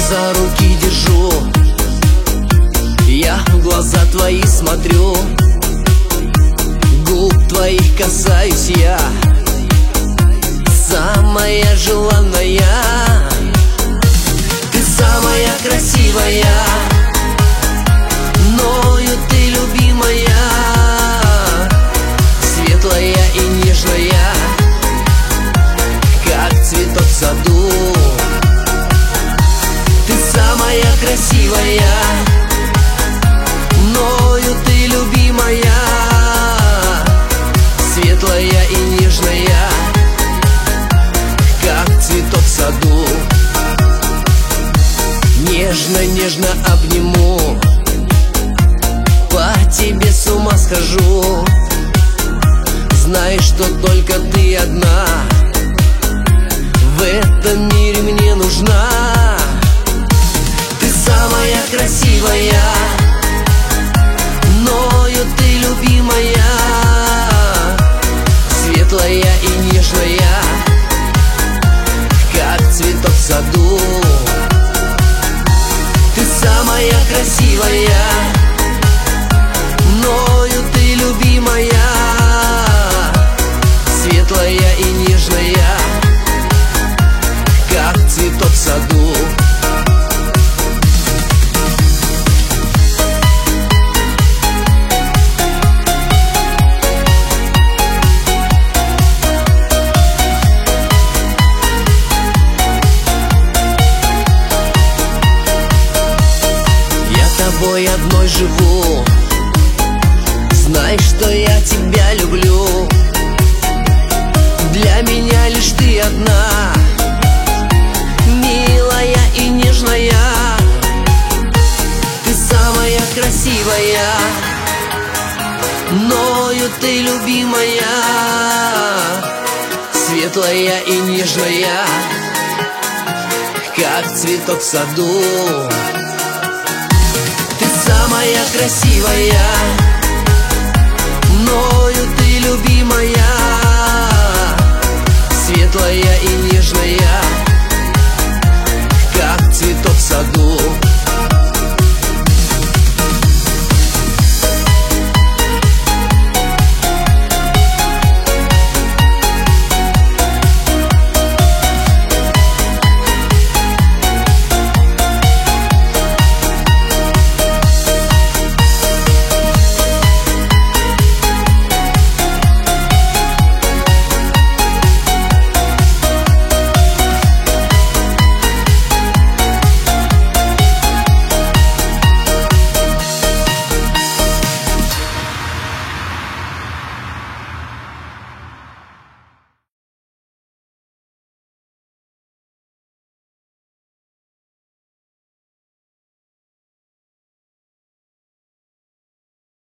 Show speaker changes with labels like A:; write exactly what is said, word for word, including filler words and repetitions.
A: за руки держу, я в глаза твои смотрю, губ твоих касаюсь я, самая желанная. Ты самая красивая, мною ты любимая, светлая и нежная, как цветок в саду. Ты самая красивая, мною ты любимая, светлая и нежная, как цветок в саду. Нежно-нежно обниму, по тебе с ума схожу. Знай, что только ты одна в этом мире мне нужна. Ты самая красивая, мною ты любимая, светлая и нежная, как цветок в саду. Ты самая красивая, мною ты любимая, светлая и нежная, как цветок в саду. Тобой одной живу, знай, что я тебя люблю. Для меня лишь ты одна, милая и нежная. Ты самая красивая, мною ты любимая, светлая и нежная, как цветок в саду. Самая красивая, мною ты любимая, светлая и нежная, как цветок в саду.